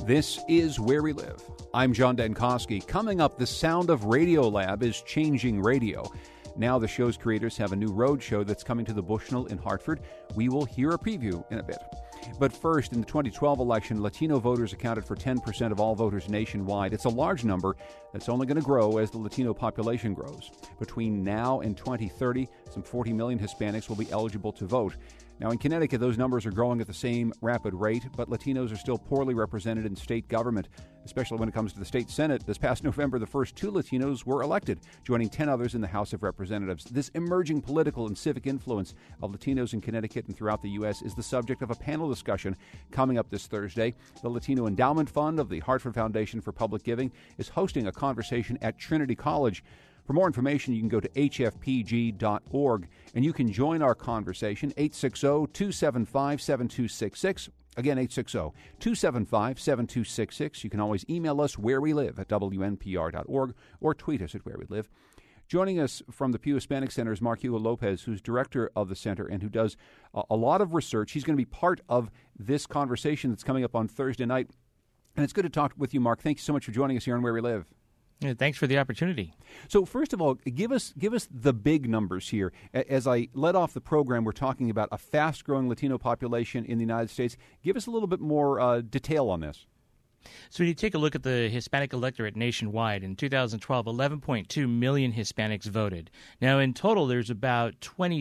This is Where We Live. I'm John Dankosky. Coming up, the sound of Radiolab is changing radio. Now the show's creators have a new road show that's coming to the Bushnell in Hartford. We will hear a preview in a bit. But first, in the 2012 election, Latino voters accounted for 10% of all voters nationwide. It's a large number that's only going to grow as the Latino population grows. Between now and 2030, some 40 million Hispanics will be eligible to vote. Now, in Connecticut, those numbers are growing at the same rapid rate, but Latinos are still poorly represented in state government, especially when it comes to the state Senate. This past November, the first 2 Latinos were elected, joining 10 others in the House of Representatives. This emerging political and civic influence of Latinos in Connecticut and throughout the U.S. is the subject of a panel discussion coming up this Thursday. The Latino Endowment Fund of the Hartford Foundation for Public Giving is hosting a conversation at Trinity College. For more information, you can go to hfpg.org, and you can join our conversation, 860-275-7266. Again, 860-275-7266. You can always email us wherewelive@wnpr.org or tweet us at wherewelive. Joining us from the Pew Hispanic Center is Mark Hugo Lopez, who's director of the center and who does a lot of research. He's going to be part of this conversation that's coming up on Thursday night. And it's good to talk with you, Mark. Thank you so much for joining us here on Where We Live. Yeah, thanks for the opportunity. So first of all, give us the big numbers here. As I led off the program, we're talking about a fast-growing Latino population in the United States. Give us a little bit more detail on this. So when you take a look at the Hispanic electorate nationwide, in 2012, 11.2 million Hispanics voted. Now, in total, there's about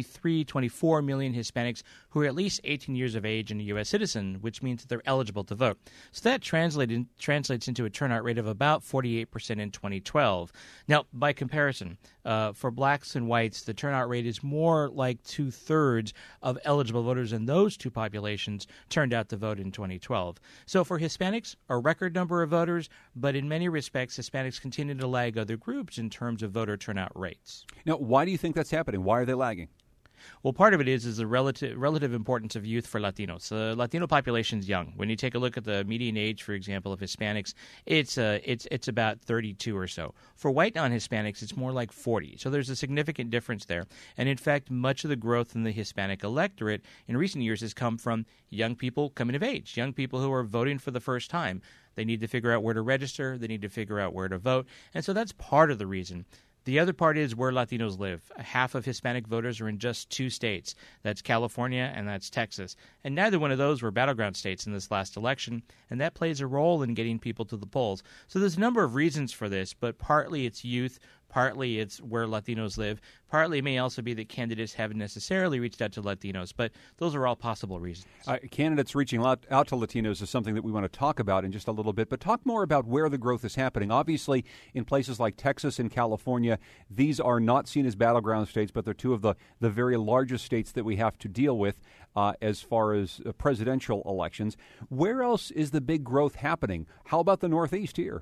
24 million Hispanics who are at least 18 years of age and a U.S. citizen, which means that they're eligible to vote. So that translates into a turnout rate of about 48% in 2012. Now, by comparison, for blacks and whites, the turnout rate is more like 2/3 of eligible voters, and those two populations turned out to vote in 2012. So for Hispanics, a record number of voters, but in many respects, Hispanics continue to lag other groups in terms of voter turnout rates. Now, why do you think that's happening? Why are they lagging? Well, part of it is the relative importance of youth for Latinos. The Latino population is young. When you take a look at the median age, for example, of Hispanics, it's about 32 or so. For white non-Hispanics, it's more like 40. So there's a significant difference there. And in fact, much of the growth in the Hispanic electorate in recent years has come from young people coming of age, young people who are voting for the first time. They need to figure out where to register. They need to figure out where to vote. And so that's part of the reason. The other part is where Latinos live. Half of Hispanic voters are in just 2 states. That's California and that's Texas. And neither one of those were battleground states in this last election, and that plays a role in getting people to the polls. So there's a number of reasons for this, but partly it's youth, partly it's where Latinos live, partly it may also be that candidates haven't necessarily reached out to Latinos, but those are all possible reasons. Candidates reaching out to Latinos is something that we want to talk about in just a little bit, but talk more about where the growth is happening. Obviously, in places like Texas and California, these are not seen as battleground states, but they're 2 of the very largest states that we have to deal with as far as presidential elections. Where else is the big growth happening? How about the Northeast here?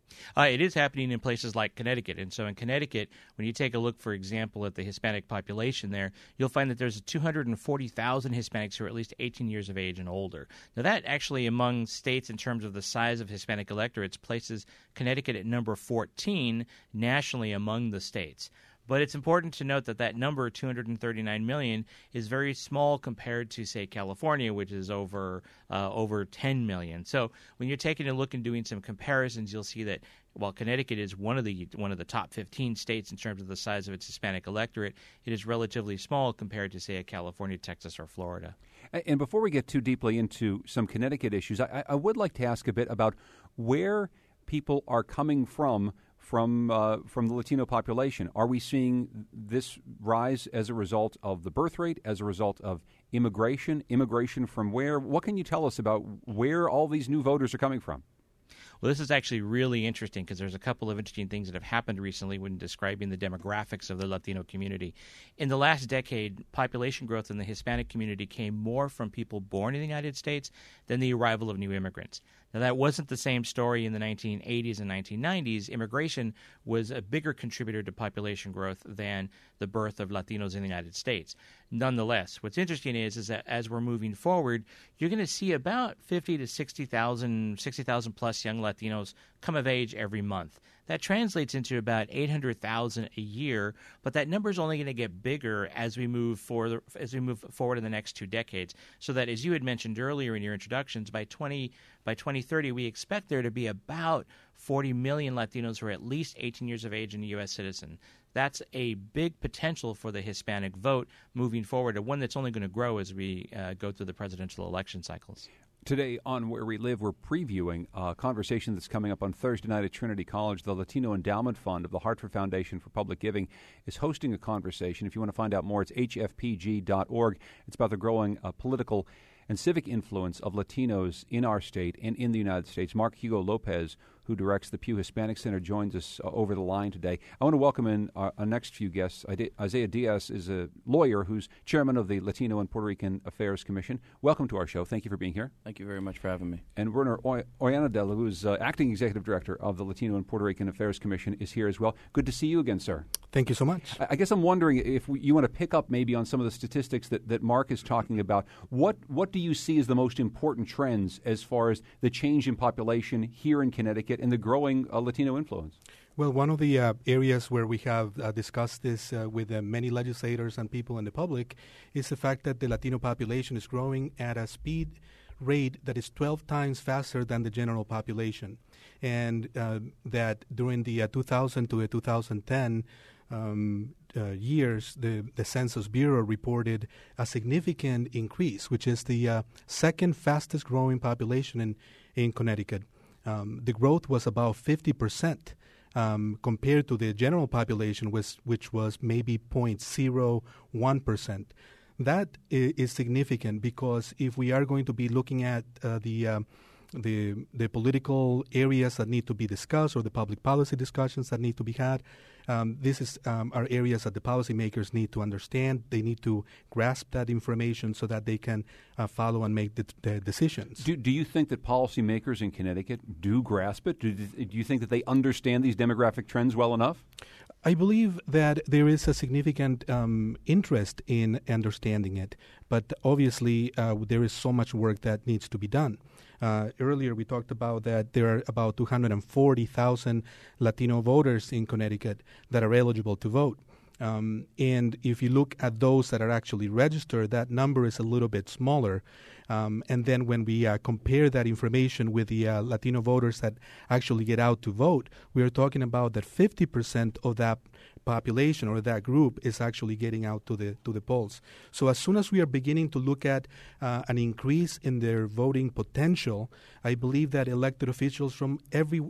It is happening in places like Connecticut. And so in Connecticut, when you take a look, for example, at the Hispanic population there, you'll find that there's 240,000 Hispanics who are at least 18 years of age and older. Now, that actually among states in terms of the size of Hispanic electorates places Connecticut at number 14 nationally among the states. But it's important to note that number, 239 million, is very small compared to, say, California, which is over 10 million. So when you're taking a look and doing some comparisons, you'll see that while Connecticut is one of the top 15 states in terms of the size of its Hispanic electorate, it is relatively small compared to, say, a California, Texas, or Florida. And before we get too deeply into some Connecticut issues, I would like to ask a bit about where people are coming from the Latino population. Are we seeing this rise as a result of the birth rate, as a result of immigration? Immigration from where? What can you tell us about where all these new voters are coming from? Well, this is actually really interesting because there's a couple of interesting things that have happened recently when describing the demographics of the Latino community. In the last decade, population growth in the Hispanic community came more from people born in the United States than the arrival of new immigrants. Now, that wasn't the same story in the 1980s and 1990s. Immigration was a bigger contributor to population growth than the birth of Latinos in the United States. Nonetheless, what's interesting is that as we're moving forward, you're going to see about 50 to 60,000 plus young Latinos come of age every month. That translates into about 800,000 a year, but that number is only going to get bigger as we move forward in the next 2 decades. So that, as you had mentioned earlier in your introductions, by 2030, we expect there to be about 40 million Latinos who are at least 18 years of age and a U.S. citizen. That's a big potential for the Hispanic vote moving forward, and one that's only going to grow as we go through the presidential election cycles. Today on Where We Live, we're previewing a conversation that's coming up on Thursday night at Trinity College. The Latino Endowment Fund of the Hartford Foundation for Public Giving is hosting a conversation. If you want to find out more, it's hfpg.org. It's about the growing political and civic influence of Latinos in our state and in the United States. Mark Hugo Lopez, who directs the Pew Hispanic Center, joins us over the line today. I want to welcome in our next few guests. Isaiah Diaz is a lawyer who's chairman of the Latino and Puerto Rican Affairs Commission. Welcome to our show. Thank you for being here. Thank you very much for having me. And Werner Oyanadel, who is acting executive director of the Latino and Puerto Rican Affairs Commission, is here as well. Good to see you again, sir. Thank you so much. I guess I'm wondering if you want to pick up maybe on some of the statistics that Mark is talking about. What do you see as the most important trends as far as the change in population here in Connecticut and the growing Latino influence? Well, one of the areas where we have discussed this with many legislators and people in the public is the fact that the Latino population is growing at a speed rate that is 12 times faster than the general population, and that during the 2000 to 2010 years, the Census Bureau reported a significant increase, which is the second fastest growing population in Connecticut. The growth was about 50% compared to the general population, which was maybe 0.01%. That is significant because if we are going to be looking at the political areas that need to be discussed or the public policy discussions that need to be had, this are areas that the policymakers need to understand. They need to grasp that information so that they can follow and make the decisions. Do you think that policymakers in Connecticut do grasp it? Do you think that they understand these demographic trends well enough? I believe that there is a significant interest in understanding it, but obviously there is so much work that needs to be done. Earlier we talked about that there are about 240,000 Latino voters in Connecticut that are eligible to vote. And if you look at those that are actually registered, that number is a little bit smaller. And then when we compare that information with the Latino voters that actually get out to vote, we are talking about that 50% of that population or that group is actually getting out to the polls. So as soon as we are beginning to look at an increase in their voting potential, I believe that elected officials from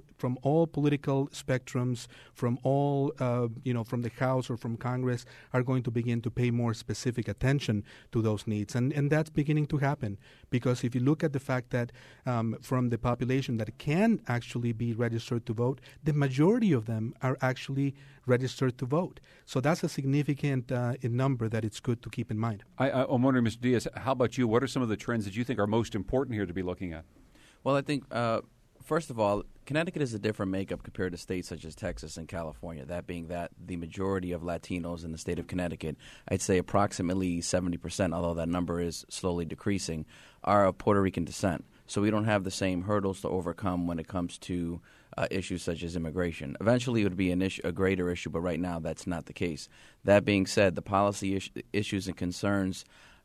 all political spectrums, from all from the House or from Congress, are going to begin to pay more specific attention to those needs, and that's beginning to happen. Because if you look at the fact that from the population that can actually be registered to vote, the majority of them are actually registered to vote. So that's a significant number that it's good to keep in mind. I'm wondering, Mr. Diaz, how about you? What are some of the trends that you think are most important here to be looking at? Well, I think, first of all, Connecticut is a different makeup compared to states such as Texas and California, that being that the majority of Latinos in the state of Connecticut, I'd say approximately 70%, although that number is slowly decreasing, are of Puerto Rican descent. So we don't have the same hurdles to overcome when it comes to issues such as immigration. Eventually it would be a greater issue, but right now that's not the case. That being said, the policy issues and concerns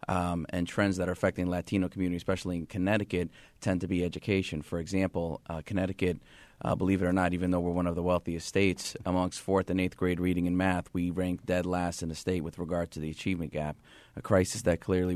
and trends that are affecting Latino community, especially in Connecticut, tend to be education. For example, Connecticut, believe it or not, even though we're one of the wealthiest states, amongst 4th and 8th grade reading and math, we rank dead last in the state with regard to the achievement gap, a crisis that clearly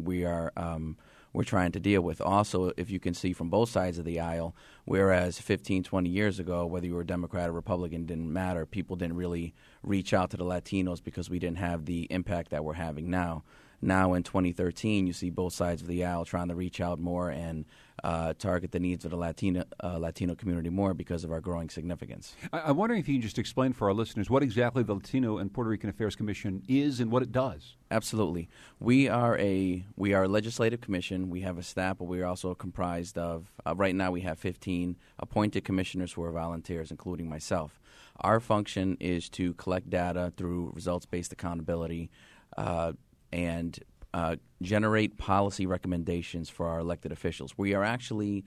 we're trying to deal with. Also, if you can see from both sides of the aisle, whereas 15, 20 years ago, whether you were Democrat or Republican didn't matter, people didn't really reach out to the Latinos because we didn't have the impact that we're having now. Now in 2013, you see both sides of the aisle trying to reach out more and target the needs of the Latino community more because of our growing significance. I'm wondering if you can just explain for our listeners what exactly the Latino and Puerto Rican Affairs Commission is and what it does. Absolutely. We are a legislative commission. We have a staff, but we are also comprised of, right now we have 15 appointed commissioners who are volunteers, including myself. Our function is to collect data through results-based accountability and generate policy recommendations for our elected officials. We are actually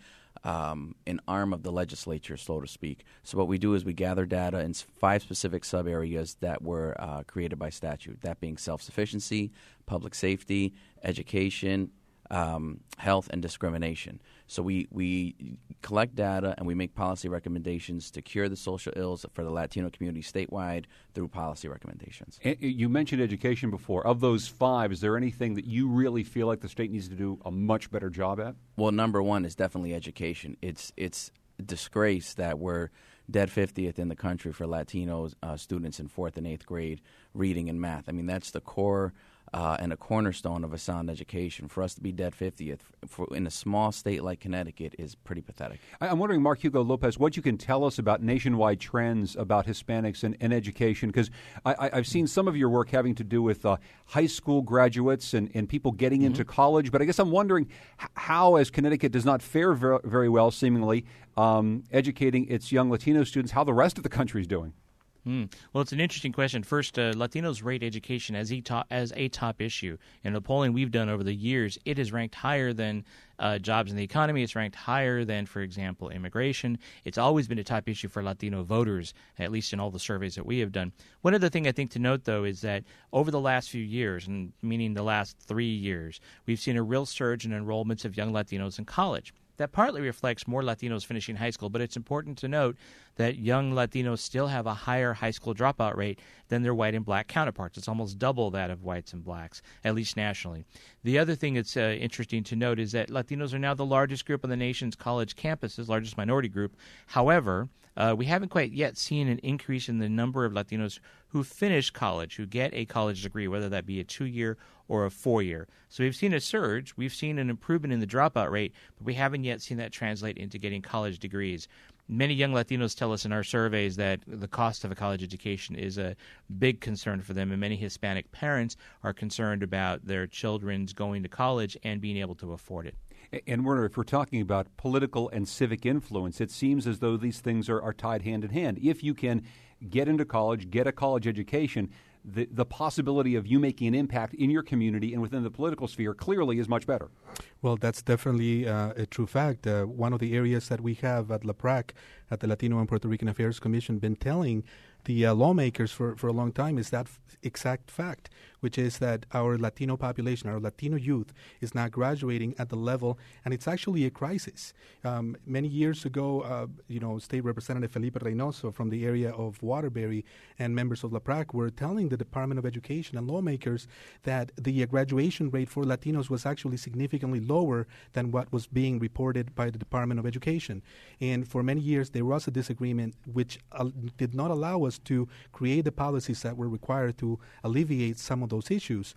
an arm of the legislature, so to speak. So what we do is we gather data in 5 specific sub-areas that were created by statute, that being self-sufficiency, public safety, education, health, and discrimination. So we collect data and we make policy recommendations to cure the social ills for the Latino community statewide through policy recommendations. And you mentioned education before. Of those 5, is there anything that you really feel like the state needs to do a much better job at? Well, number one is definitely education. It's a disgrace that we're dead 50th in the country for Latino students in 4th and 8th grade reading and math. I mean, that's the core and a cornerstone of a sound education. For us to be dead 50th in a small state like Connecticut is pretty pathetic. I'm wondering, Mark Hugo Lopez, what you can tell us about nationwide trends about Hispanics and education, because I've seen some of your work having to do with high school graduates and people getting into college, but I guess I'm wondering how, as Connecticut does not fare very well, seemingly, educating its young Latino students, how the rest of the country is doing. Well, it's an interesting question. First, Latinos rate education as a top issue. In the polling we've done over the years, it is ranked higher than jobs in the economy. It's ranked higher than, for example, immigration. It's always been a top issue for Latino voters, at least in all the surveys that we have done. One other thing I think to note, though, is that over the last few years, and meaning the last 3 years, we've seen a real surge in enrollments of young Latinos in college. That partly reflects more Latinos finishing high school, but it's important to note that young Latinos still have a higher high school dropout rate than their white and black counterparts. It's almost double that of whites and blacks, at least nationally. The other thing that's interesting to note is that Latinos are now the largest group on the nation's college campuses, largest minority group. However, we haven't quite yet seen an increase in the number of Latinos who finish college, who get a college degree, whether that be a 2-year or a 4-year. So we've seen a surge, we've seen an improvement in the dropout rate, but we haven't yet seen that translate into getting college degrees. Many young Latinos tell us in our surveys that the cost of a college education is a big concern for them, and many Hispanic parents are concerned about their children's going to college and being able to afford it. And Werner, if we're talking about political and civic influence, it seems as though these things are tied hand in hand. If you can get into college, get a college education, the possibility of you making an impact in your community and within the political sphere clearly is much better. Well, that's definitely a true fact. One of the areas that we have at LAPRAC, at the Latino and Puerto Rican Affairs Commission, been telling the lawmakers for a long time is that exact fact, which is that our Latino population, our Latino youth, is not graduating at the level, and it's actually a crisis. Many years ago, State Representative Felipe Reynoso from the area of Waterbury and members of LAPRAC were telling the Department of Education and lawmakers that the graduation rate for Latinos was actually significantly lower than what was being reported by the Department of Education. And for many years, there was a disagreement which did not allow us to create the policies that were required to alleviate some of those issues.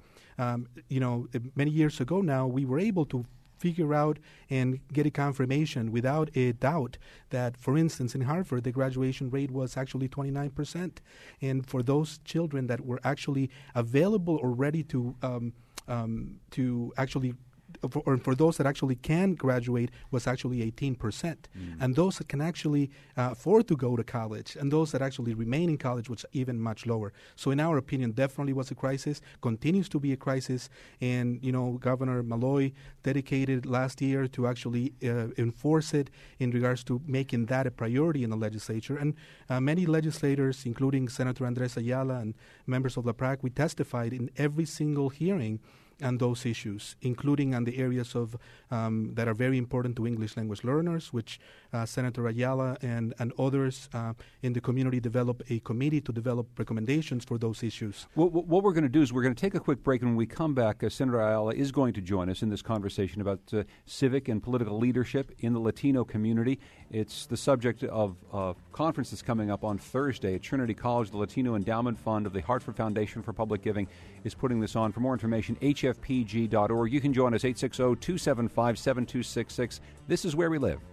Many years ago now, we were able to figure out and get a confirmation without a doubt that, for instance, in Hartford, the graduation rate was actually 29%. And for those children that were actually available or ready to actually for those that actually can graduate was actually 18%. And those that can actually afford to go to college and those that actually remain in college was even much lower. So in our opinion, definitely was a crisis, continues to be a crisis. And, Governor Malloy dedicated last year to actually enforce it in regards to making that a priority in the legislature. And many legislators, including Senator Andres Ayala and members of LAPRAC, we testified in every single hearing on those issues, including on the areas of that are very important to English language learners, which Senator Ayala and others in the community developed a committee to develop recommendations for those issues. What we're going to do is we're going to take a quick break, and when we come back, Senator Ayala is going to join us in this conversation about civic and political leadership in the Latino community. It's the subject of a conference that's coming up on Thursday at Trinity College. The Latino Endowment Fund of the Hartford Foundation for Public Giving is putting this on. For more information, hfpg.org. You can join us, 860-275-7266. This is Where We Live.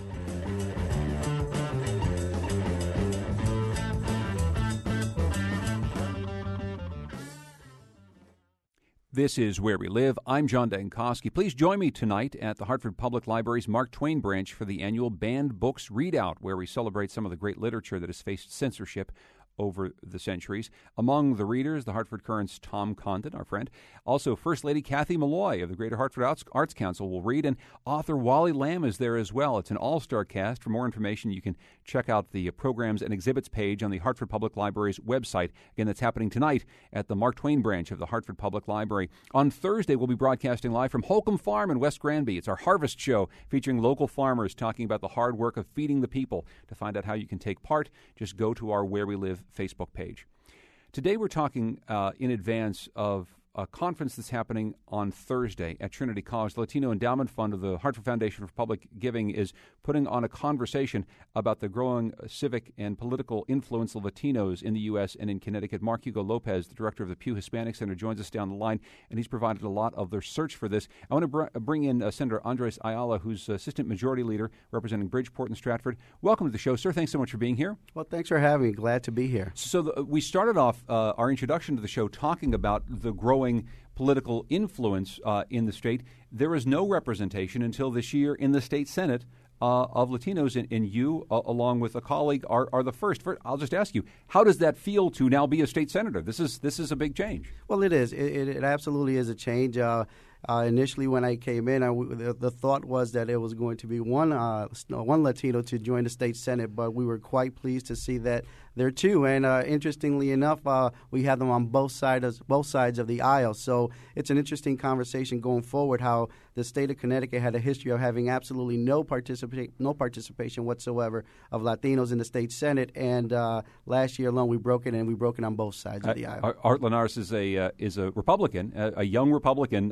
This is Where We Live. I'm John Dankosky. Please join me tonight at the Hartford Public Library's Mark Twain branch for the annual Banned Books Readout, where we celebrate some of the great literature that has faced censorship over the centuries. Among the readers, the Hartford Courant's Tom Condon, our friend. Also, First Lady Kathy Malloy of the Greater Hartford Arts Council will read, and author Wally Lamb is there as well. It's an all-star cast. For more information, you can check out the programs and exhibits page on the Hartford Public Library's website. Again, that's happening tonight at the Mark Twain branch of the Hartford Public Library. On Thursday, we'll be broadcasting live from Holcomb Farm in West Granby. It's our Harvest Show featuring local farmers talking about the hard work of feeding the people. To find out how you can take part, just go to our Where We Live Facebook page. Today we're talking in advance of a conference that's happening on Thursday at Trinity College. The Latino Endowment Fund of the Hartford Foundation for Public Giving is putting on a conversation about the growing civic and political influence of Latinos in the U.S. and in Connecticut. Mark Hugo Lopez, the director of the Pew Hispanic Center, joins us down the line, and he's provided a lot of their search for this. I want to bring in Senator Andres Ayala, who's Assistant Majority Leader representing Bridgeport and Stratford. Welcome to the show, sir. Thanks so much for being here. Well, thanks for having me. Glad to be here. So we started off our introduction to the show talking about the growing political influence in the state. There is no representation until this year in the state Senate of Latinos, and you, along with a colleague, are the first. I'll just ask you, how does that feel to now be a state senator? This is a big change. Well, it is. It absolutely is a change. Initially, when I came in, the thought was that it was going to be one Latino to join the state Senate, but we were quite pleased to see that there are two. And interestingly enough, we have them on both sides of the aisle. So it's an interesting conversation going forward. How the state of Connecticut had a history of having absolutely no participation whatsoever of Latinos in the state Senate, and last year alone we broke it, and we broke it on both sides of the aisle. Art Linares is a Republican, a young Republican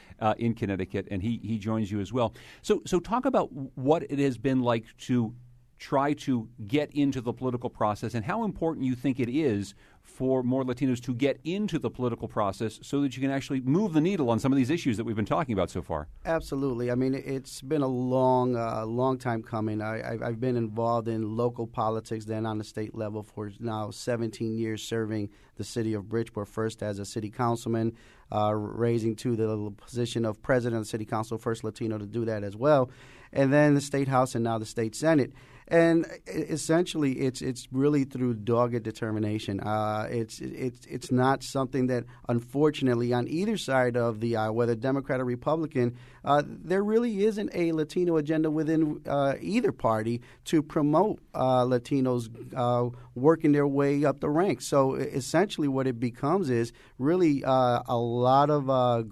in Connecticut, and he joins you as well. So talk about what it has been like to try to get into the political process and how important you think it is for more Latinos to get into the political process so that you can actually move the needle on some of these issues that we've been talking about so far. Absolutely. I mean, it's been a long time coming. I've been involved in local politics, then on the state level for now 17 years, serving the city of Bridgeport, first as a city councilman, raising to the position of president of the city council, first Latino to do that as well, and then the state house and now the state senate. And essentially, it's really through dogged determination. It's not something that, unfortunately, on either side of the aisle, whether Democrat or Republican, there really isn't a Latino agenda within either party to promote Latinos working their way up the ranks. So essentially, what it becomes is really a lot of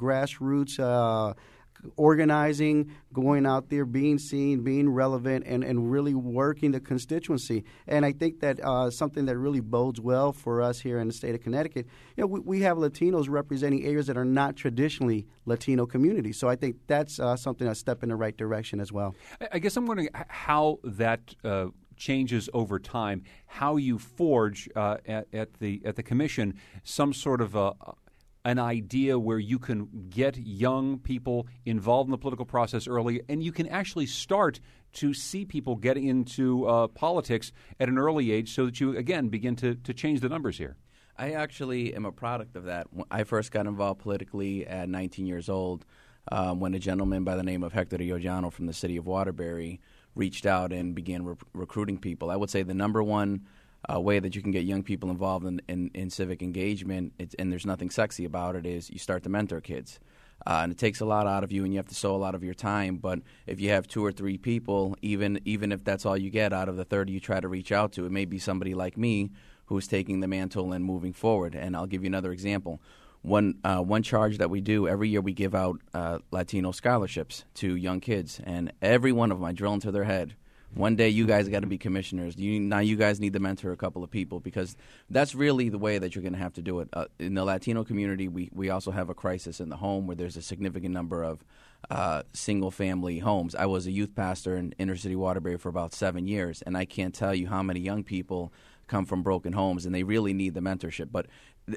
grassroots organizing, going out there, being seen, being relevant, and really working the constituency. And I think that something that really bodes well for us here in the state of Connecticut, we have Latinos representing areas that are not traditionally Latino communities. So I think that's something, a step in the right direction as well. I guess I'm wondering how that changes over time, how you forge at the commission some sort of an idea where you can get young people involved in the political process early, and you can actually start to see people get into politics at an early age so that you, again, begin to change the numbers here. I actually am a product of that. I first got involved politically at 19 years old when a gentleman by the name of Hector Iojano from the city of Waterbury reached out and began recruiting people. I would say the number one way that you can get young people involved in civic engagement, and there's nothing sexy about it, is you start to mentor kids. And it takes a lot out of you, and you have to sow a lot of your time. But if you have 2 or 3 people, even if that's all you get out of the 30 you try to reach out to, it may be somebody like me who's taking the mantle and moving forward. And I'll give you another example. One charge that we do every year, we give out Latino scholarships to young kids, and every one of them I drill into their head. One day you guys got to be commissioners. Now you guys need to mentor a couple of people, because that's really the way that you're going to have to do it. In the Latino community, we also have a crisis in the home where there's a significant number of single-family homes. I was a youth pastor in inner-city Waterbury for about 7 years, and I can't tell you how many young people come from broken homes, and they really need the mentorship. But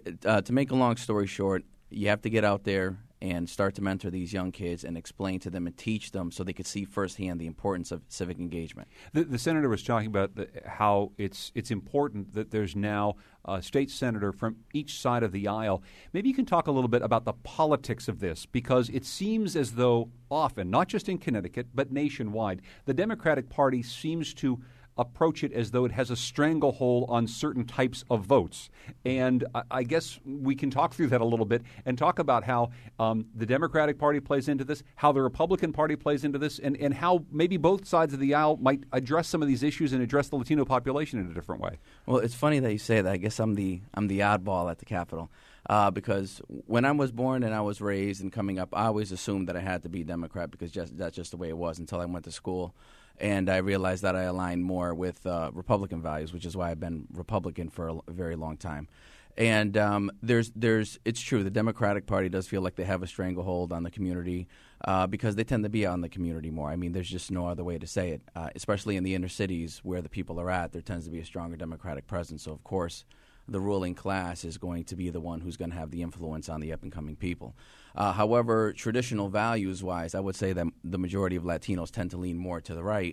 to make a long story short, you have to get out there and start to mentor these young kids and explain to them and teach them so they could see firsthand the importance of civic engagement. The senator was talking about how it's important that there's now a state senator from each side of the aisle. Maybe you can talk a little bit about the politics of this, because it seems as though often, not just in Connecticut, but nationwide, the Democratic Party seems to approach it as though it has a stranglehold on certain types of votes. And I guess we can talk through that a little bit and talk about how the Democratic Party plays into this, how the Republican Party plays into this, and how maybe both sides of the aisle might address some of these issues and address the Latino population in a different way. Well, it's funny that you say that. I guess I'm the oddball at the Capitol. Because when I was born and I was raised and coming up, I always assumed that I had to be Democrat because that's just the way it was until I went to school. And I realized that I aligned more with Republican values, which is why I've been Republican for a very long time. And it's true, the Democratic Party does feel like they have a stranglehold on the community because they tend to be on the community more. I mean, there's just no other way to say it, especially in the inner cities where the people are at. There tends to be a stronger Democratic presence. So, of course, the ruling class is going to be the one who's going to have the influence on the up-and-coming people. However, traditional values-wise, I would say that the majority of Latinos tend to lean more to the right.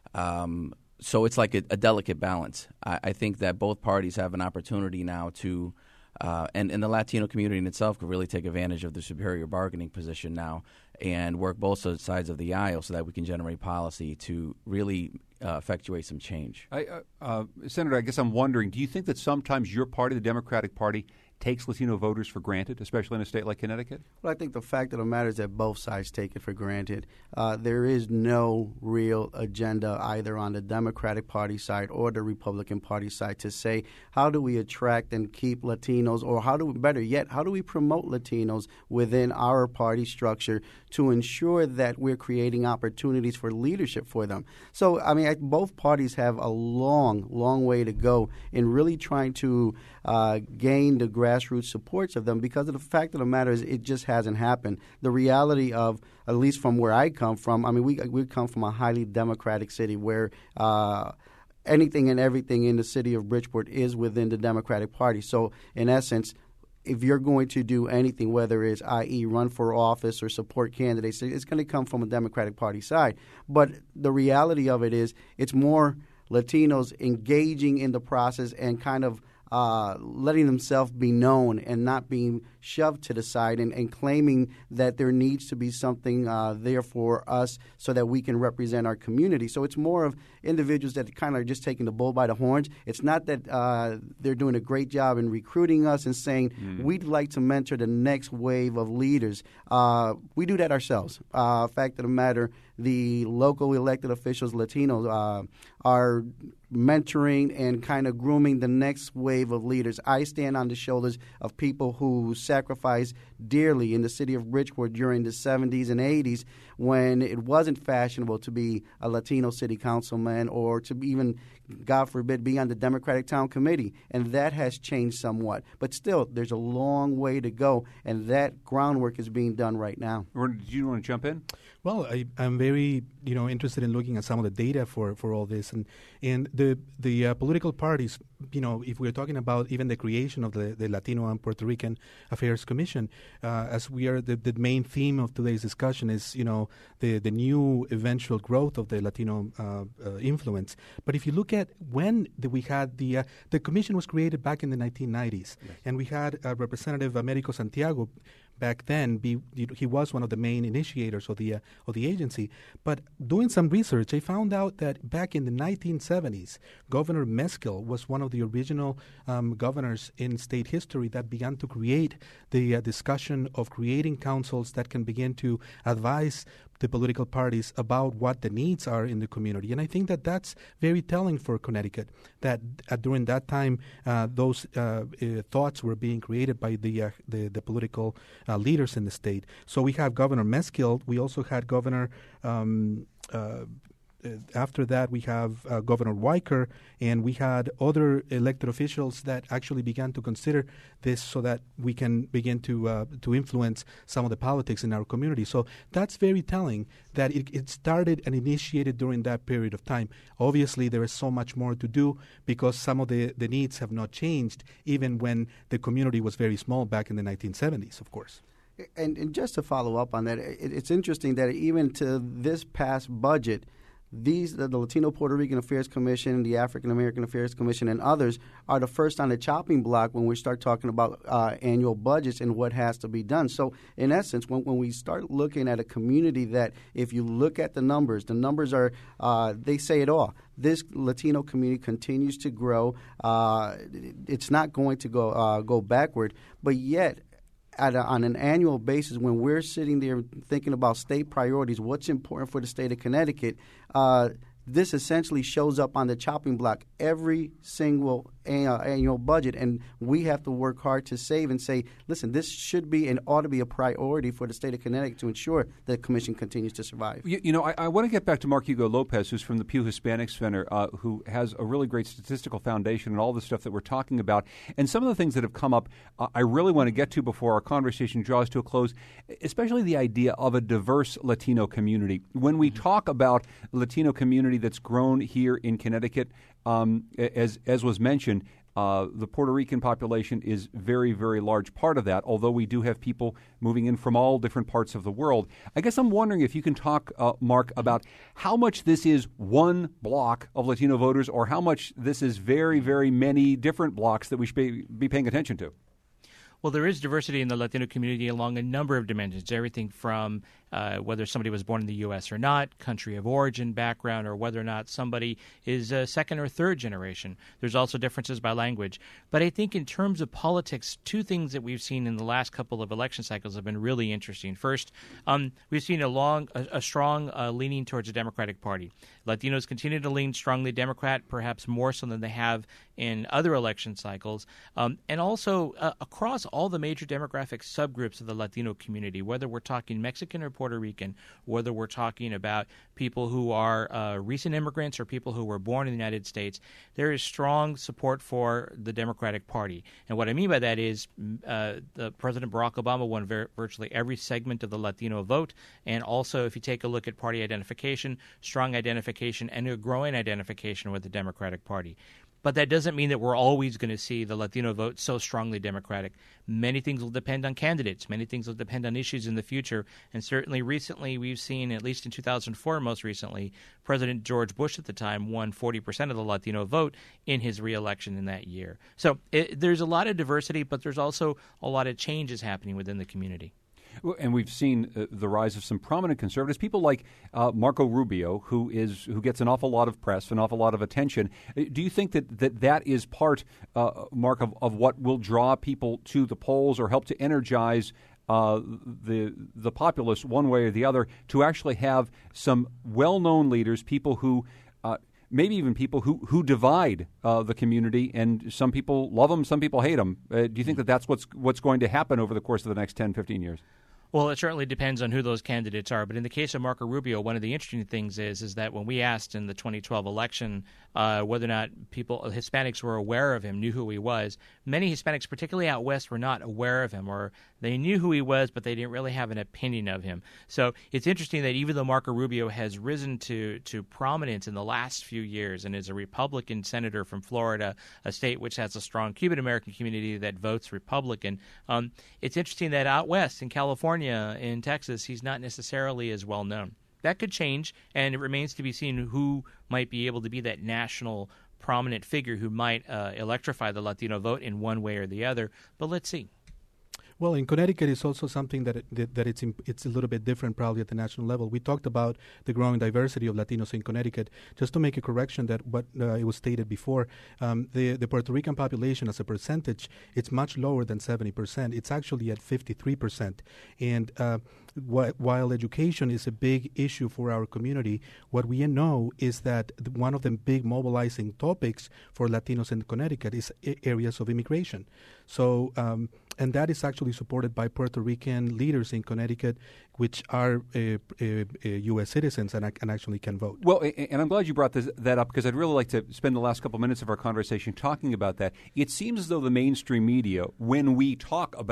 So it's like a delicate balance. I think that both parties have an opportunity now to, and the Latino community in itself could really take advantage of the superior bargaining position now and work both sides of the aisle so that we can generate policy to really effectuate some change. Senator, I guess I'm wondering, do you think that sometimes your party, the Democratic Party, takes Latino voters for granted, especially in a state like Connecticut? Well, I think the fact of the matter is that both sides take it for granted. There is no real agenda either on the Democratic Party side or the Republican Party side to say, how do we attract and keep Latinos, or better yet, how do we promote Latinos within our party structure to ensure that we're creating opportunities for leadership for them? So, I mean, both parties have a long way to go in really trying to gain the grassroots supports of them, because of the fact of the matter is it just hasn't happened. The reality of, at least from where I come from, I mean, we come from a highly democratic city where anything and everything in the city of Bridgeport is within the Democratic Party. So, in essence, if you're going to do anything, whether it's, i.e., run for office or support candidates, it's going to come from a Democratic Party side. But the reality of it is it's more Latinos engaging in the process and kind of letting themselves be known and not being shoved to the side and claiming that there needs to be something there for us so that we can represent our community. So it's more of individuals that kind of are just taking the bull by the horns. It's not that they're doing a great job in recruiting us and saying, we'd like to mentor the next wave of leaders. We do that ourselves. Fact of the matter, the local elected officials, Latinos, are mentoring and kind of grooming the next wave of leaders. I stand on the shoulders of people who sacrificed dearly in the city of Bridgeport during the 70s and 80s when it wasn't fashionable to be a Latino city councilman or to even, God forbid, be on the Democratic Town Committee. And that has changed somewhat. But still, there's a long way to go, and that groundwork is being done right now. Do you want to jump in? Well, I'm very interested in looking at some of the data for all this, and the political parties. If we're talking about even the creation of the Latino and Puerto Rican Affairs Commission, as we are the main theme of today's discussion is the new eventual growth of the Latino influence. But if you look at when we had the commission was created back in the 1990s, yes. And we had Representative Americo Santiago. Back then, he was one of the main initiators of the agency. But doing some research, I found out that back in the 1970s, Governor Meskel was one of the original governors in state history that began to create the discussion of creating councils that can begin to advise the political parties about what the needs are in the community. And I think that that's very telling for Connecticut, that during that time, those thoughts were being created by the political leaders in the state. So we have Governor Meskel. We also had Governor after that, we have Governor Weicker, and we had other elected officials that actually began to consider this so that we can begin to influence some of the politics in our community. So that's very telling that it started and initiated during that period of time. Obviously, there is so much more to do because some of the needs have not changed, even when the community was very small back in the 1970s, of course. And just to follow up on that, it's interesting that even to this past budget, the Latino Puerto Rican Affairs Commission, the African American Affairs Commission, and others are the first on the chopping block when we start talking about annual budgets and what has to be done. So, in essence, when we start looking at a community that, if you look at the numbers are, they say it all. This Latino community continues to grow. It's not going to go backward, but yet, on an annual basis, when we're sitting there thinking about state priorities, what's important for the state of Connecticut, this essentially shows up on the chopping block every single annual budget, and we have to work hard to save and say, listen, this should be and ought to be a priority for the state of Connecticut to ensure the commission continues to survive. I want to get back to Mark Hugo Lopez, who's from the Pew Hispanic Center, who has a really great statistical foundation and all the stuff that we're talking about. And some of the things that have come up I really want to get to before our conversation draws to a close, especially the idea of a diverse Latino community. When we talk about Latino community that's grown here in Connecticut, as was mentioned, the Puerto Rican population is very, very large part of that, although we do have people moving in from all different parts of the world. I guess I'm wondering if you can talk, Mark, about how much this is one block of Latino voters or how much this is very, very many different blocks that we should be paying attention to. Well, there is diversity in the Latino community along a number of dimensions, everything from whether somebody was born in the U.S. or not, country of origin, background, or whether or not somebody is second or third generation. There's also differences by language. But I think in terms of politics, two things that we've seen in the last couple of election cycles have been really interesting. First, we've seen a strong leaning towards the Democratic Party. Latinos continue to lean strongly Democrat, perhaps more so than they have in other election cycles, and also across all the major demographic subgroups of the Latino community, whether we're talking Mexican or Puerto Rican, whether we're talking about people who are recent immigrants or people who were born in the United States, there is strong support for the Democratic Party. And what I mean by that is the President Barack Obama won virtually every segment of the Latino vote, and also if you take a look at party identification, strong identification, and a growing identification with the Democratic Party. But that doesn't mean that we're always going to see the Latino vote so strongly Democratic. Many things will depend on candidates. Many things will depend on issues in the future. And certainly recently we've seen, at least in 2004 most recently, President George Bush at the time won 40% of the Latino vote in his reelection in that year. So there's a lot of diversity, but there's also a lot of changes happening within the community. And we've seen the rise of some prominent conservatives, people like Marco Rubio, who gets an awful lot of press, an awful lot of attention. Do you think that is part, Mark, of what will draw people to the polls or help to energize the populace one way or the other to actually have some well-known leaders, people who maybe even people who divide the community, and some people love them, some people hate them. Do you think that's what's going to happen over the course of the next 10, 15 years? Well, it certainly depends on who those candidates are. But in the case of Marco Rubio, one of the interesting things is that when we asked in the 2012 election whether or not Hispanics were aware of him, knew who he was, many Hispanics, particularly out west, were not aware of him, or they knew who he was, but they didn't really have an opinion of him. So it's interesting that even though Marco Rubio has risen to prominence in the last few years and is a Republican senator from Florida, a state which has a strong Cuban-American community that votes Republican, it's interesting that out west in California, in Texas, he's not necessarily as well known. That could change, and it remains to be seen who might be able to be that national prominent figure who might electrify the Latino vote in one way or the other. But let's see. Well, in Connecticut, it's also something that it's a little bit different probably at the national level. We talked about the growing diversity of Latinos in Connecticut. Just to make a correction that what it was stated before, the Puerto Rican population as a percentage, it's much lower than 70%. It's actually at 53%. And while education is a big issue for our community, what we know is that one of the big mobilizing topics for Latinos in Connecticut is areas of immigration. So, and that is actually supported by Puerto Rican leaders in Connecticut, which are U.S. citizens and actually can vote. Well, and I'm glad you brought that up, because I'd really like to spend the last couple minutes of our conversation talking about that. It seems as though the mainstream media, when we talk about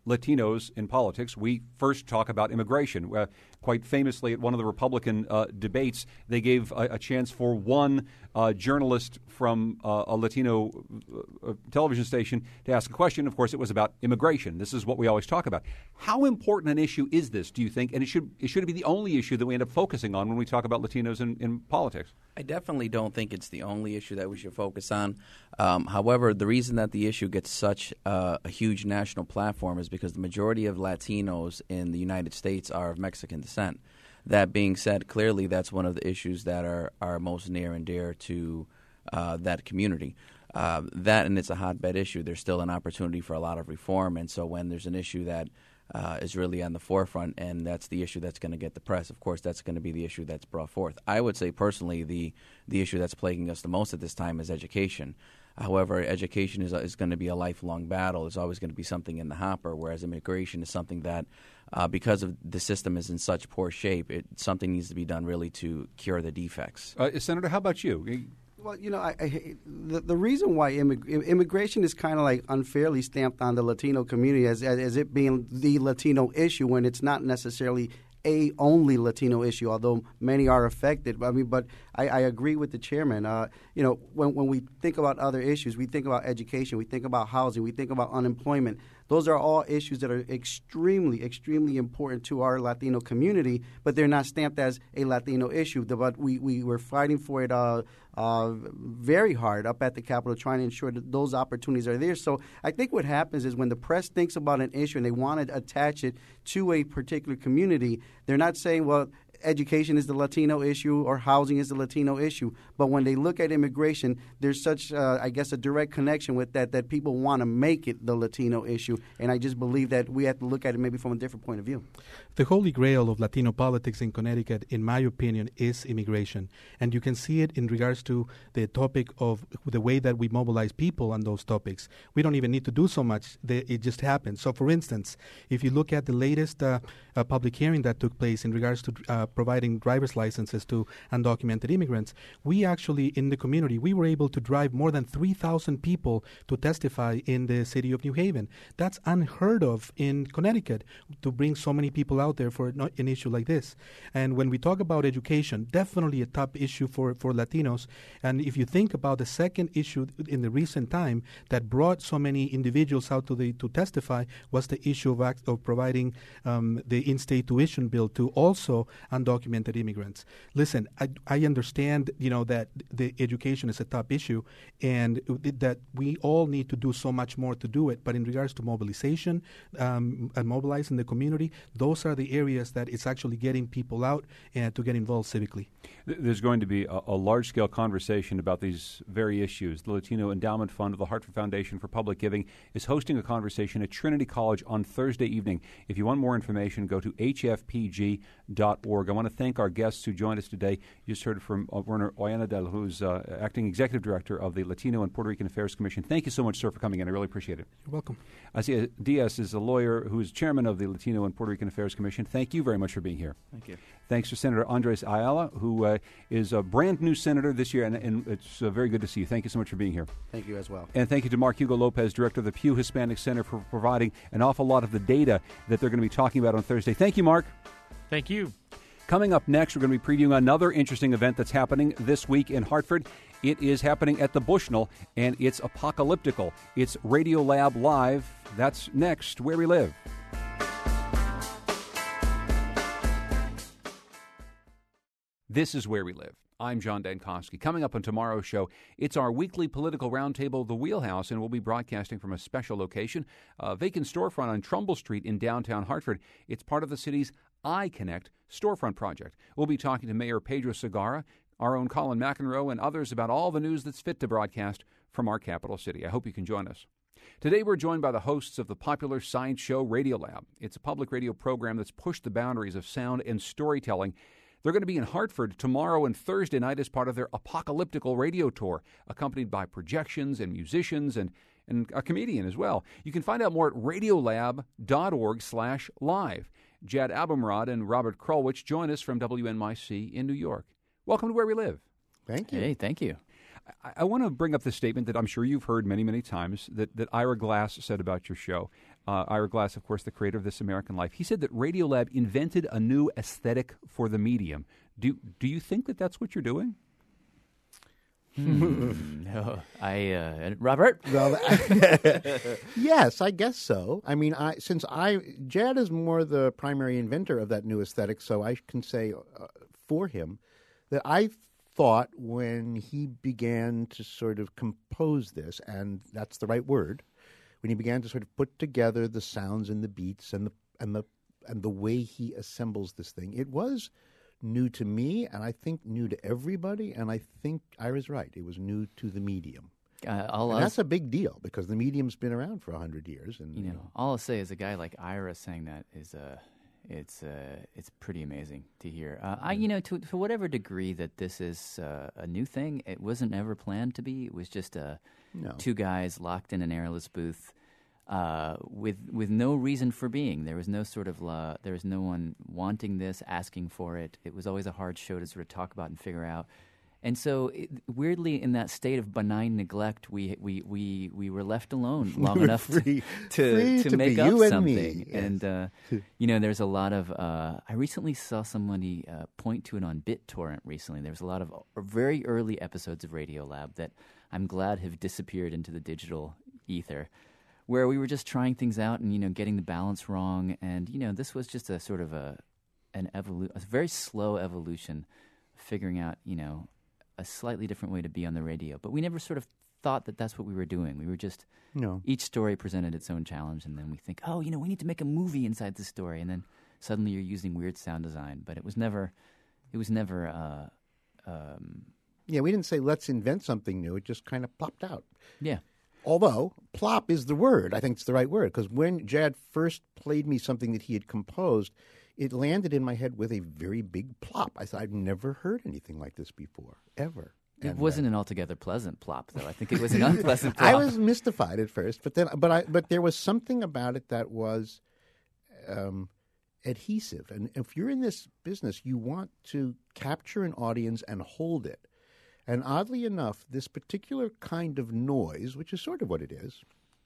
Latinos in politics, we first talk about immigration. Quite famously, at one of the Republican debates, they gave a chance for one journalist from a Latino television station to ask a question. Of course, it was about immigration. This is what we always talk about. How important an issue is this, do you think? And it should be the only issue that we end up focusing on when we talk about Latinos in politics? I definitely don't think it's the only issue that we should focus on. However, the reason that the issue gets such a huge national platform is because the majority of Latinos in the United States are of Mexican descent. That being said, clearly that's one of the issues that are most near and dear to that community. That, and it's a hotbed issue. There's still an opportunity for a lot of reform, and so when there's an issue that is really on the forefront, and that's the issue that's going to get the press, of course, that's going to be the issue that's brought forth. I would say personally the issue that's plaguing us the most at this time is education. However, education is going to be a lifelong battle. There's always going to be something in the hopper, whereas immigration is something that, because of the system is in such poor shape, something needs to be done really to cure the defects. Senator, how about you? Well, the reason why immigration is kind of like unfairly stamped on the Latino community as it being the Latino issue when it's not necessarily a only Latino issue, although many are affected. But I agree with the chairman. When we think about other issues, we think about education, we think about housing, we think about unemployment. Those are all issues that are extremely, extremely important to our Latino community, but they're not stamped as a Latino issue. But we were fighting for it very hard up at the Capitol, trying to ensure that those opportunities are there. So I think what happens is when the press thinks about an issue and they want to attach it to a particular community, they're not saying, well, education is the Latino issue or housing is the Latino issue. But when they look at immigration, there's such, a direct connection with that people want to make it the Latino issue. And I just believe that we have to look at it maybe from a different point of view. The holy grail of Latino politics in Connecticut, in my opinion, is immigration. And you can see it in regards to the topic of the way that we mobilize people on those topics. We don't even need to do so much. It just happens. So, for instance, if you look at the latest public hearing that took place in regards to providing driver's licenses to undocumented immigrants, we actually, in the community, we were able to drive more than 3,000 people to testify in the city of New Haven. That's unheard of in Connecticut, to bring so many people out there for an issue like this. And when we talk about education, definitely a top issue for Latinos. And if you think about the second issue in the recent time that brought so many individuals out to testify was the issue of providing the in-state tuition bill to also undocumented immigrants. Listen, I understand, that the education is a top issue and that we all need to do so much more to do it. But in regards to mobilization and mobilizing the community, those are the areas that it's actually getting people out and to get involved civically. There's going to be a large-scale conversation about these very issues. The Latino Endowment Fund of the Hartford Foundation for Public Giving is hosting a conversation at Trinity College on Thursday evening. If you want more information, go to hfpg.org. I want to thank our guests who joined us today. You just heard from Werner Oyanadel, who's Acting Executive Director of the Latino and Puerto Rican Affairs Commission. Thank you so much, sir, for coming in. I really appreciate it. You're welcome. Asia Diaz is a lawyer who is chairman of the Latino and Puerto Rican Affairs Commission. Thank you very much for being here. Thank you. Thanks to Senator Andres Ayala, who is a brand new senator this year, and it's very good to see you. Thank you so much for being here. Thank you as well. And thank you to Mark Hugo Lopez, Director of the Pew Hispanic Center, for providing an awful lot of the data that they're going to be talking about on Thursday. Thank you, Mark. Thank you. Coming up next, we're going to be previewing another interesting event that's happening this week in Hartford. It is happening at the Bushnell, and it's apocalyptical. It's Radiolab Live. That's next, Where We Live. This is Where We Live. I'm John Dankosky. Coming up on tomorrow's show, it's our weekly political roundtable, The Wheelhouse, and we'll be broadcasting from a special location, a vacant storefront on Trumbull Street in downtown Hartford. It's part of the city's iConnect storefront project. We'll be talking to Mayor Pedro Segarra, our own Colin McEnroe, and others about all the news that's fit to broadcast from our capital city. I hope you can join us. Today we're joined by the hosts of the popular science show Radiolab. It's a public radio program that's pushed the boundaries of sound and storytelling. They're going to be in Hartford tomorrow and Thursday night as part of their apocalyptical radio tour, accompanied by projections and musicians and a comedian as well. You can find out more at radiolab.org/live. Jad Abumrad and Robert Krulwich join us from WNYC in New York. Welcome to Where We Live. Thank you. Hey, thank you. I want to bring up the statement that I'm sure you've heard many, many times that Ira Glass said about your show. Ira Glass, of course, the creator of This American Life, he said that Radiolab invented a new aesthetic for the medium. Do you think that that's what you're doing? No, Robert? Well, yes, I guess so. I mean, Jad is more the primary inventor of that new aesthetic, so I can say for him that I thought when he began to sort of compose this, and that's the right word, when he began to sort of put together the sounds and the beats and the way he assembles this thing, it was new to me, and I think new to everybody, and I think Ira's right. It was new to the medium. And that's a big deal because the medium's been around for 100 years. And all I'll say is a guy like Ira saying that is it's pretty amazing to hear. To whatever degree that this is a new thing, it wasn't ever planned to be. It was just two guys locked in an airless booth. With no reason for being. There was no sort of there was no one wanting this, asking for it. It was always a hard show to sort of talk about and figure out. And so, weirdly, in that state of benign neglect, we were left alone long enough to make up something. And there's a lot of. I recently saw somebody point to it on BitTorrent recently. There's a lot of very early episodes of Radiolab that I'm glad have disappeared into the digital ether, where we were just trying things out and getting the balance wrong, and this was just a sort of a very slow evolution, figuring out a slightly different way to be on the radio. But we never sort of thought that that's what we were doing. We were just each story presented its own challenge, and then we think, we need to make a movie inside this story, and then suddenly you're using weird sound design. But it was never. We didn't say let's invent something new. It just kind of plopped out. Yeah. Although, plop is the word. I think it's the right word. Because when Jad first played me something that he had composed, it landed in my head with a very big plop. I thought, I've never heard anything like this before, ever. It wasn't an altogether pleasant plop, though. I think it was an unpleasant plop. I was mystified at first, but there was something about it that was adhesive. And if you're in this business, you want to capture an audience and hold it. And oddly enough, this particular kind of noise, which is sort of what it is,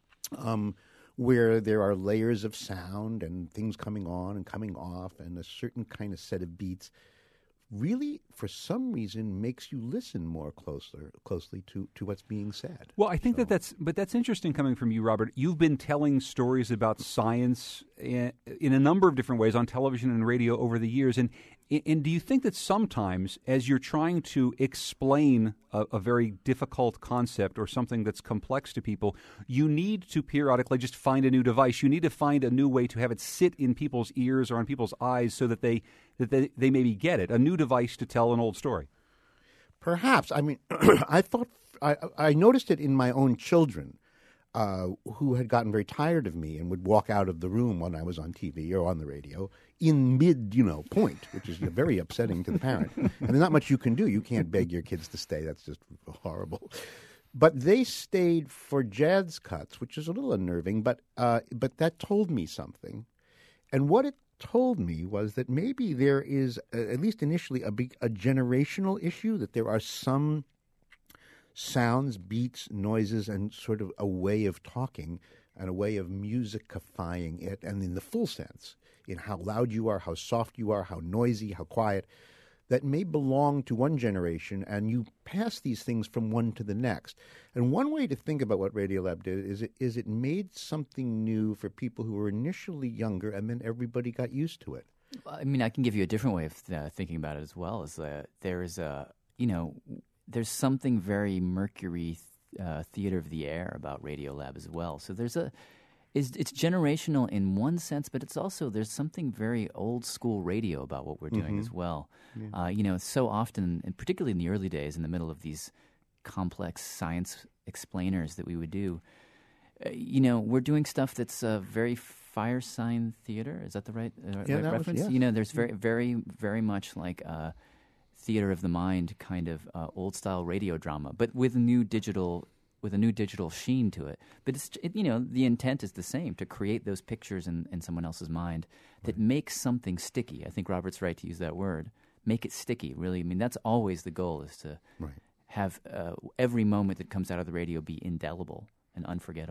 where there are layers of sound and things coming on and coming off and a certain kind of set of beats, really, for some reason, makes you listen more closely to what's being said. Well, I think that's interesting coming from you, Robert. You've been telling stories about science in a number of different ways on television and radio over the years, and do you think that sometimes, as you're trying to explain a very difficult concept or something that's complex to people, you need to periodically just find a new device? You need to find a new way to have it sit in people's ears or on people's eyes so that they maybe get it. A new device to tell an old story. Perhaps. I mean, I noticed it in my own children, who had gotten very tired of me and would walk out of the room when I was on TV or on the radio in point, which is very upsetting to the parent. And there's not much you can do. You can't beg your kids to stay. That's just horrible. But they stayed for Jad's cuts, which is a little unnerving, but that told me something. And what it told me was that maybe there is, at least initially, a generational issue, that there are some sounds, beats, noises, and sort of a way of talking and a way of musicifying it, and in the full sense, in how loud you are, how soft you are, how noisy, how quiet, that may belong to one generation, and you pass these things from one to the next. And one way to think about what Radiolab did is it made something new for people who were initially younger, and then everybody got used to it. I mean, I can give you a different way of thinking about it as well. Is there's something very Mercury theater of the air about Radiolab as well. So it's generational in one sense, but it's also, there's something very old school radio about what we're doing as well. Yeah. So often, and particularly in the early days, in the middle of these complex science explainers that we would do, we're doing stuff that's very fire sign theater. Is that the right reference? Yeah. There's very, very, very much like theater of the mind kind of old style radio drama, but with a new digital sheen to it. But the intent is the same, to create those pictures in someone else's mind that makes something sticky. I think Robert's right to use that word. Make it sticky, really. I mean, that's always the goal, is to have every moment that comes out of the radio be indelible and unforgettable.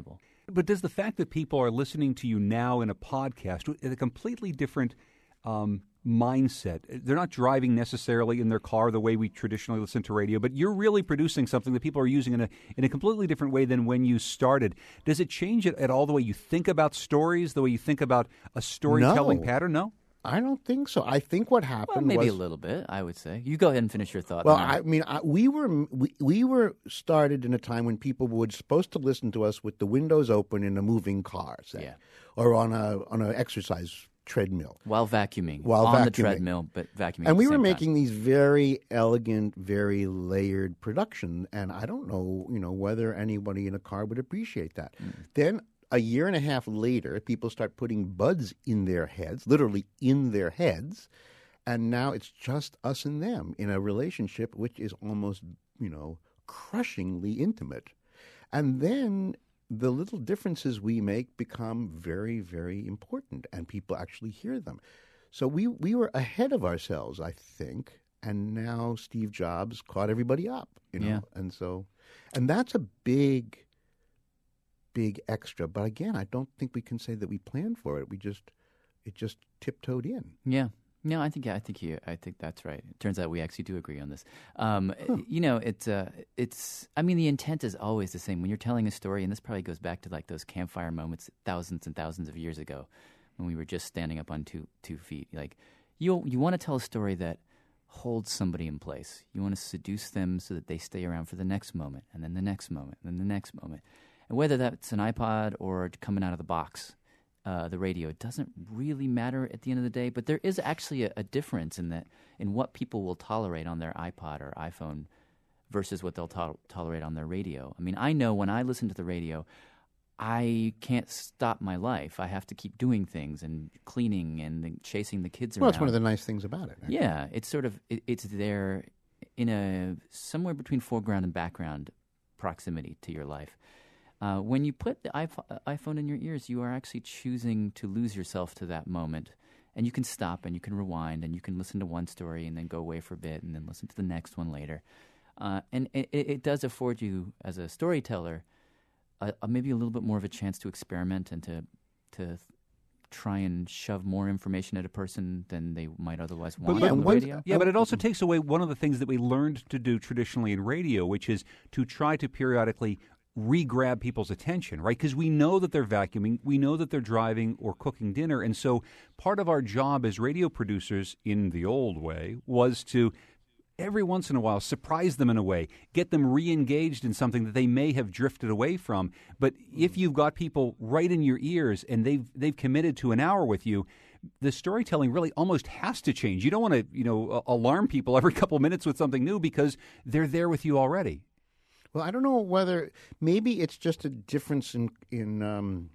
But does the fact that people are listening to you now in a podcast with a completely different mindset, they're not driving necessarily in their car the way we traditionally listen to radio, but you're really producing something that people are using in a completely different way than when you started. Does it change at all the way you think about stories, the way you think about a storytelling pattern? No? I don't think so. I think what happened maybe was, a little bit, I would say. You go ahead and finish your thought. well, now. I mean, we were started in a time when people were supposed to listen to us with the windows open in a moving car, say, Yeah. or on an exercise treadmill. While vacuuming. While on the vacuuming. treadmill, but vacuuming. And we at the were same making time. these very elegant, very layered productions, and I don't know, whether anybody in a car would appreciate that. Then a year and a half later, people start putting buds in their heads, literally in their heads, and now it's just us and them in a relationship which is almost, crushingly intimate. And then the little differences we make become very, very important, and people actually hear them. So we were ahead of ourselves, I think, and now Steve Jobs caught everybody up, Yeah. and that's a big extra. But again, I don't think we can say that we planned for it. It just tiptoed in. Yeah. No, I think that's right. It turns out we actually do agree on this. It's. I mean, the intent is always the same when you're telling a story, and this probably goes back to like those campfire moments thousands and thousands of years ago, when we were just standing up on two feet. Like, you want to tell a story that holds somebody in place. You want to seduce them so that they stay around for the next moment, and then the next moment, and then the next moment. And whether that's an iPod or coming out of the box, the radio, it doesn't really matter at the end of the day. But there is actually a difference in what people will tolerate on their iPod or iPhone versus what they'll tolerate on their radio. I mean, I know when I listen to the radio, I can't stop my life. I have to keep doing things and cleaning and chasing the kids around. Well, it's one of the nice things about it. Right? Yeah, it's sort of it's there in a somewhere between foreground and background proximity to your life. When you put the iPhone in your ears, you are actually choosing to lose yourself to that moment. And you can stop and you can rewind and you can listen to one story and then go away for a bit and then listen to the next one later. And it does afford you, as a storyteller, maybe a little bit more of a chance to experiment and to try and shove more information at a person than they might otherwise want on the radio. Yeah, but it also takes away one of the things that we learned to do traditionally in radio, which is to try to periodically re-grab people's attention, right? Because we know that they're vacuuming, we know that they're driving or cooking dinner, and so part of our job as radio producers in the old way was to every once in a while surprise them in a way, get them re-engaged in something that they may have drifted away from. But if you've got people right in your ears and they've committed to an hour with you, the storytelling really almost has to change. You don't want to, alarm people every couple of minutes with something new because they're there with you already. Well, I don't know whether maybe it's just a difference in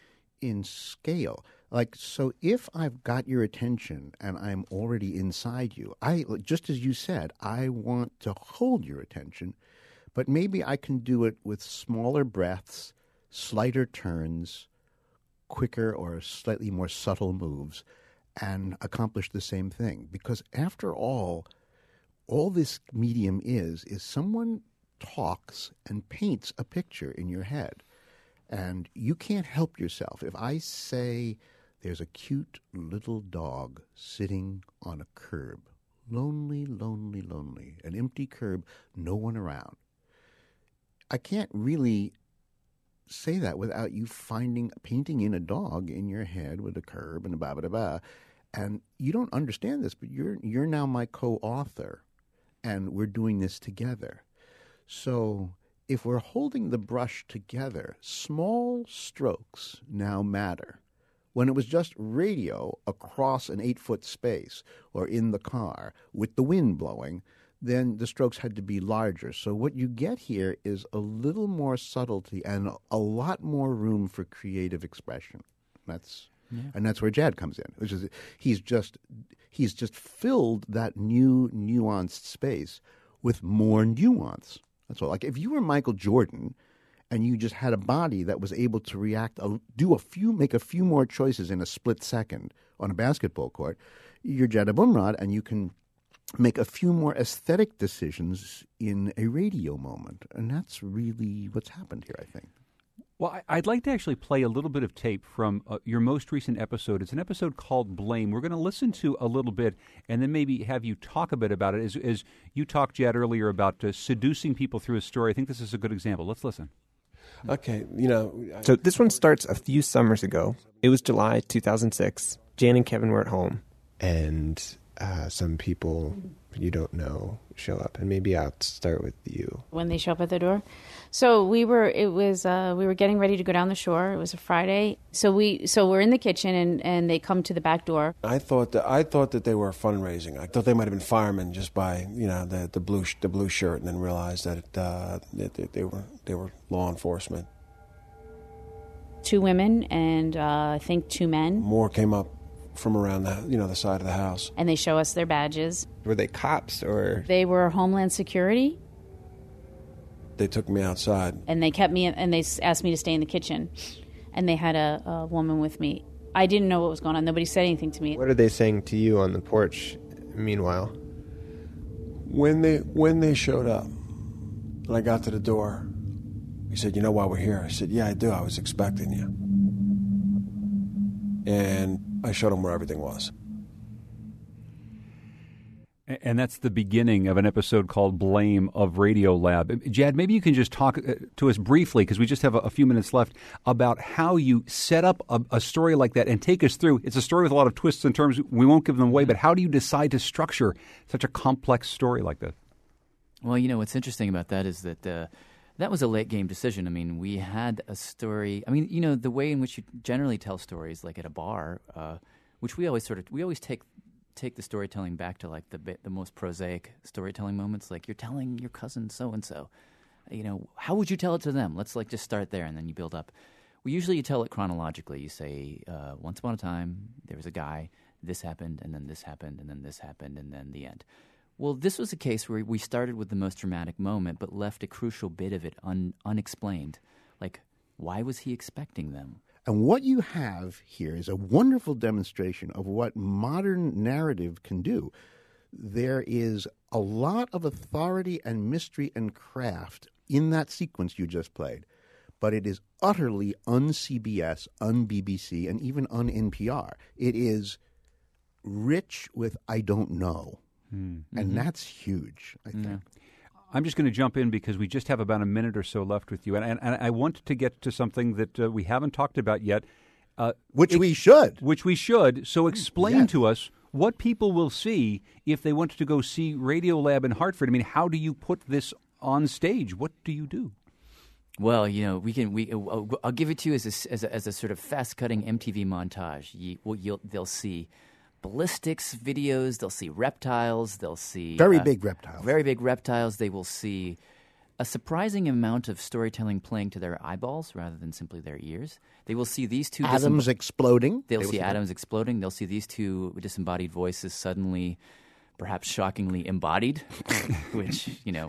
scale. Like, so if I've got your attention and I'm already inside you, just as you said, I want to hold your attention, but maybe I can do it with smaller breaths, slighter turns, quicker or slightly more subtle moves, and accomplish the same thing. Because after all this medium is someone talks and paints a picture in your head. And you can't help yourself. If I say there's a cute little dog sitting on a curb, lonely, lonely, lonely, an empty curb, no one around, I can't really say that without you painting in a dog in your head with a curb and blah, blah, blah. And you don't understand this, but you're now my co-author, and we're doing this together. So if we're holding the brush together, small strokes now matter. When it was just radio across an 8-foot space or in the car with the wind blowing, then the strokes had to be larger. So what you get here is a little more subtlety and a lot more room for creative expression. And that's where Jad comes in, which is he's just filled that new nuanced space with more nuance. That's all. Like if you were Michael Jordan and you just had a body that was able to react, make a few more choices in a split second on a basketball court, you're Jad Abumrad, and you can make a few more aesthetic decisions in a radio moment. And that's really what's happened here, I think. Well, I'd like to actually play a little bit of tape from your most recent episode. It's an episode called Blame. We're going to listen to a little bit and then maybe have you talk a bit about it. As you talked, Jad, earlier about seducing people through a story, I think this is a good example. Let's listen. Okay, So this one starts a few summers ago. It was July 2006. Jan and Kevin were at home. And some people you don't know show up. And maybe I'll start with you. When they show up at the door. So we were getting ready to go down the shore. It was a Friday. So we're in the kitchen and they come to the back door. I thought that they were fundraising. I thought they might have been firemen just by, the blue shirt, and then realized that they were law enforcement. 2 women and I think 2 men. More came up from around the side of the house. And they show us their badges. Were they cops or? They were Homeland Security. They took me outside. And they kept me, and they asked me to stay in the kitchen. And they had a woman with me. I didn't know what was going on. Nobody said anything to me. What are they saying to you on the porch, meanwhile? When they showed up, and I got to the door, he said, "You know why we're here?" I said, "Yeah, I do. I was expecting you." And I showed him where everything was. And that's the beginning of an episode called Blame of Radiolab. Jad, maybe you can just talk to us briefly, because we just have a few minutes left, about how you set up a story like that and take us through. It's a story with a lot of twists and turns. We won't give them away, but how do you decide to structure such a complex story like this? Well, what's interesting about that is that that was a late game decision. I mean, we had a story. I mean, the way in which you generally tell stories, like at a bar, which we always take the storytelling back to like the most prosaic storytelling moments. Like, you're telling your cousin so and so, how would you tell it to them? Let's just start there, and then you build up. Well, usually you tell it chronologically. You say, once upon a time there was a guy. This happened, and then this happened, and then this happened, and then the end. Well, this was a case where we started with the most dramatic moment, but left a crucial bit of it unexplained. Like, why was he expecting them? And what you have here is a wonderful demonstration of what modern narrative can do. There is a lot of authority and mystery and craft in that sequence you just played, but it is utterly un-CBS, un-BBC, and even un-NPR. It is rich with I don't know. Mm-hmm. And that's huge, I think. Yeah. I'm just going to jump in because we just have about a minute or so left with you. And I want to get to something that we haven't talked about yet. Which we should. Which we should. So explain to us what people will see if they want to go see Radiolab in Hartford. I mean, how do you put this on stage? What do you do? Well, I'll give it to you as a sort of fast-cutting MTV montage. They'll see ballistics videos, they'll see reptiles, they'll see very big reptiles. They will see a surprising amount of storytelling playing to their eyeballs rather than simply their ears. They will see these two atoms exploding. They'll see atoms exploding. They'll see these two disembodied voices suddenly, perhaps shockingly, embodied, which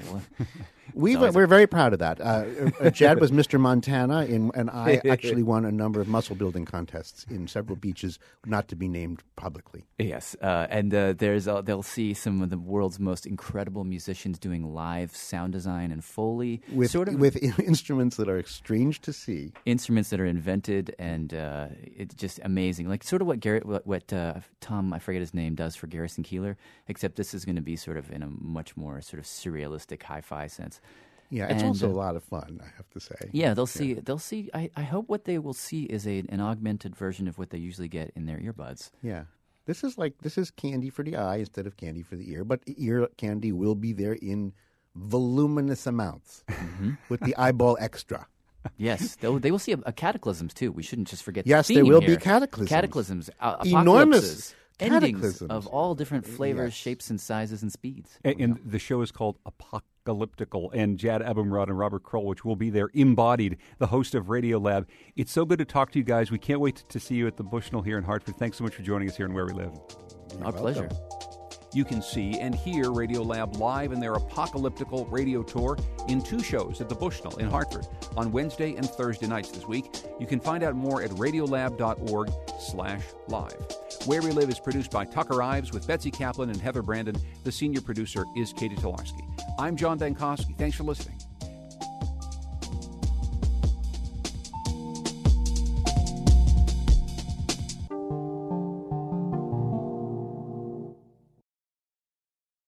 we're very proud of that. Jad was Mr. Montana, and I actually won a number of muscle building contests in several beaches, not to be named publicly. Yes, and they'll see some of the world's most incredible musicians doing live sound design and Foley, with instruments that are strange to see, instruments that are invented, and it's just amazing. Like sort of what Tom, I forget his name, does for Garrison Keillor, except this is going to be sort of in a much more sort of surrealistic hi-fi sense. Yeah, it's also a lot of fun, I have to say. Yeah, they'll see. I hope what they will see is an augmented version of what they usually get in their earbuds. Yeah, this is candy for the eye instead of candy for the ear, but ear candy will be there in voluminous amounts with the eyeball extra. Yes, they will see a cataclysms too. We shouldn't just forget. Yes, the there theme will here. be cataclysms. Cataclysms, enormous. Endings of all different flavors, shapes, and sizes and speeds. And the show is called Apocalyptical, and Jad Abumrad and Robert Kroll, which will be there embodied, the host of Radiolab. It's so good to talk to you guys. We can't wait to see you at the Bushnell here in Hartford. Thanks so much for joining us here in Where We Live. Our pleasure. You can see and hear Radiolab live in their Apocalyptical radio tour in 2 shows at the Bushnell in Hartford on Wednesday and Thursday nights this week. You can find out more at radiolab.org/live. Where We Live is produced by Tucker Ives with Betsy Kaplan and Heather Brandon. The senior producer is Katie Tolarski. I'm John Dankosky. Thanks for listening.